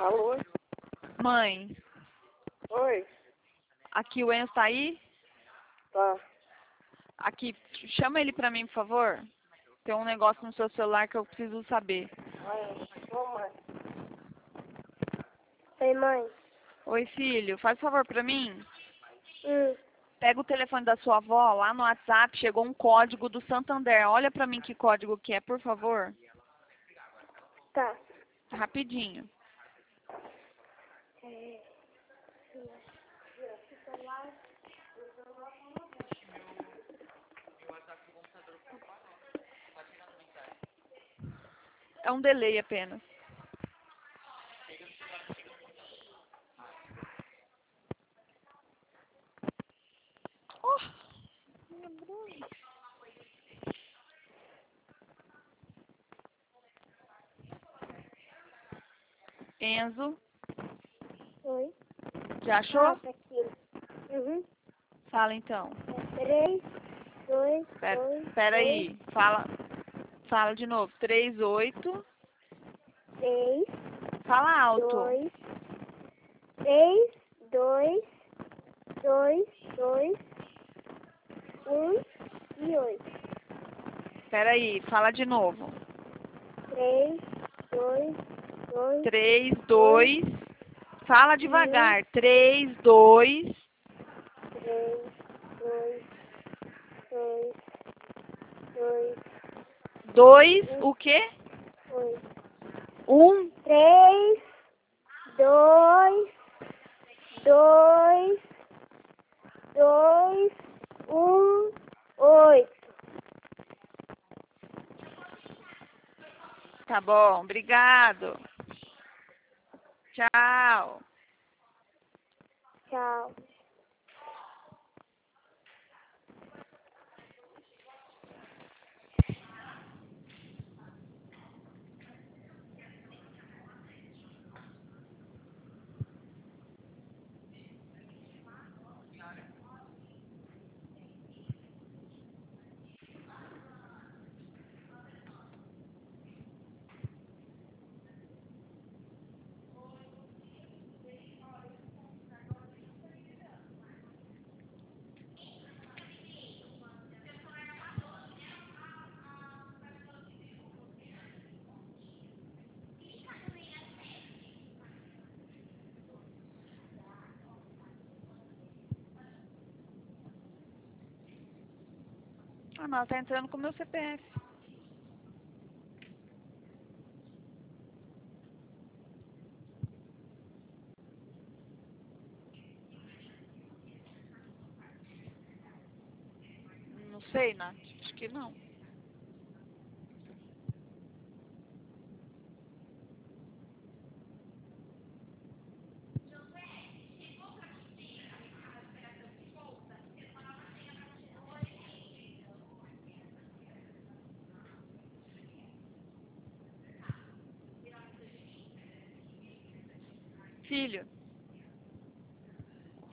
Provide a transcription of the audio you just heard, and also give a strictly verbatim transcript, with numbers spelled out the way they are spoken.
Alô? Mãe, Oi? aqui o Enzo tá aí? Tá. Aqui, chama ele pra mim, por favor. Tem um negócio no seu celular que eu preciso saber. Mãe, ô mãe. Oi, mãe. Oi, filho, faz favor pra mim. Hum, Pega o telefone da sua avó, lá no WhatsApp chegou um código do Santander. Olha pra mim que código que é, por favor. tá. Rapidinho. É... É um delay apenas. Oh, Enzo, Oi? já achou? Ah, tá aqui. Uhum. Fala então. É três, dois, Pera, dois, pera dois, aí. Fala, fala de novo. Três, oito. três, Fala alto. dois, três, dois, dois, dois, um e oito. Pera aí, fala de novo. Três, dois, dois, Três, dois. Fala devagar. Três, dois. três, dois, dois, dois, Dois, o quê? oito. Um. Três, dois, dois, dois, um, oito. Tá bom, obrigado. Tchau. Tchau. Ah, mas ela tá entrando com o meu C P F. Não sei, Nath. Acho que não. Filho.